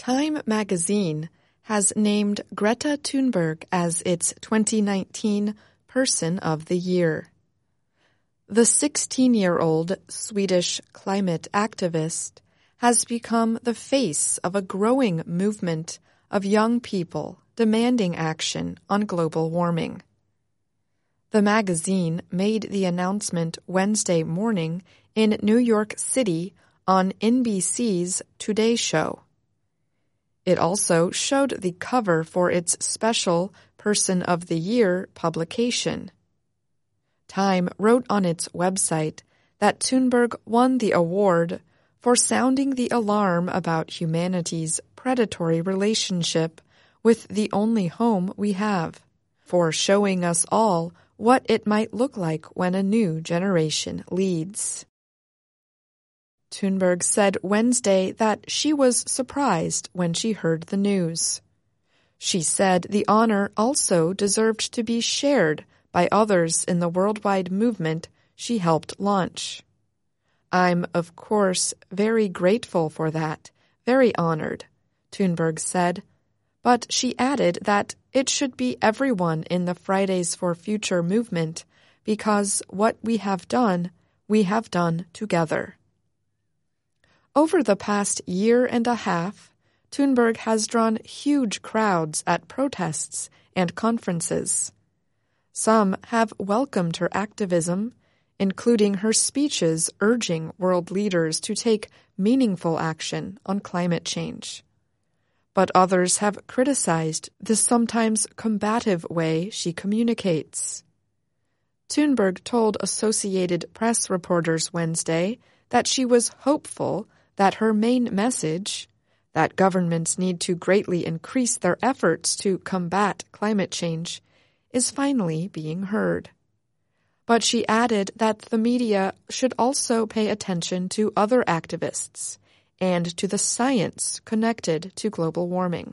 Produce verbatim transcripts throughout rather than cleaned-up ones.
Time magazine has named Greta Thunberg as its twenty nineteen Person of the Year. The sixteen-year-old Swedish climate activist has become the face of a growing movement of young people demanding action on global warming. The magazine made the announcement Wednesday morning in New York City on N B C's Today Show. It also showed the cover for its special Person of the Year publication. Time wrote on its website that Thunberg won the award for sounding the alarm about humanity's predatory relationship with the only home we have, for showing us all what it might look like when a new generation leads. Thunberg said Wednesday that she was surprised when she heard the news. She said the honor also deserved to be shared by others in the worldwide movement she helped launch. I'm, of course, very grateful for that, very honored, Thunberg said, but she added that it should be everyone in the Fridays for Future movement because what we have done, we have done together. Over the past year and a half, Thunberg has drawn huge crowds at protests and conferences. Some have welcomed her activism, including her speeches urging world leaders to take meaningful action on climate change. But others have criticized the sometimes combative way she communicates. Thunberg told Associated Press reporters Wednesday that she was hopeful that her main message, that governments need to greatly increase their efforts to combat climate change, is finally being heard. But she added that the media should also pay attention to other activists and to the science connected to global warming.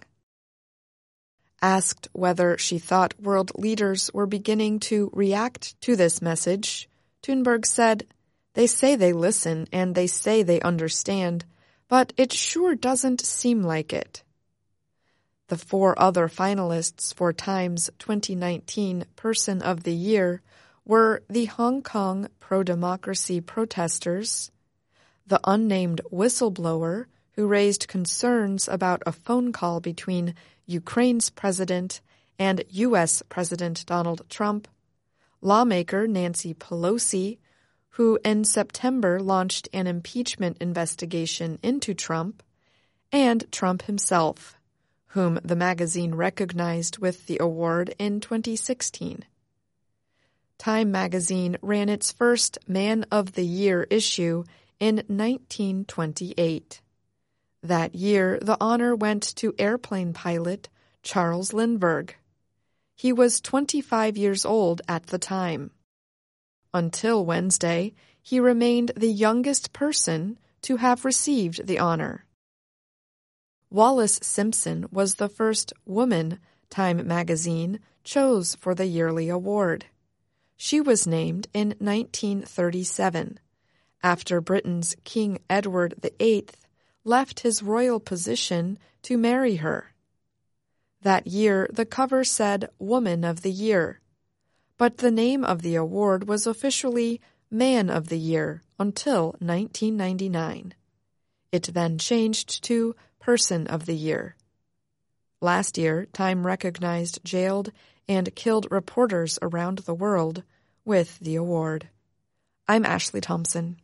Asked whether she thought world leaders were beginning to react to this message, Thunberg said, "They say they listen and they say they understand, but it sure doesn't seem like it." The four other finalists for Time's twenty nineteen Person of the Year were the Hong Kong pro-democracy protesters, the unnamed whistleblower who raised concerns about a phone call between Ukraine's president and U S President Donald Trump, lawmaker Nancy Pelosi, who in September launched an impeachment investigation into Trump, and Trump himself, whom the magazine recognized with the award in twenty sixteen. Time magazine ran its first Man of the Year issue in nineteen twenty-eight. That year, the honor went to airplane pilot Charles Lindbergh. He was twenty-five years old at the time. Until Wednesday, he remained the youngest person to have received the honor. Wallis Simpson was the first woman Time magazine chose for the yearly award. She was named in nineteen thirty-seven, after Britain's King Edward the Eighth left his royal position to marry her. That year, the cover said Woman of the Year, but the name of the award was officially Man of the Year until nineteen ninety-nine. It then changed to Person of the Year. Last year, Time recognized jailed and killed reporters around the world with the award. I'm Ashley Thompson.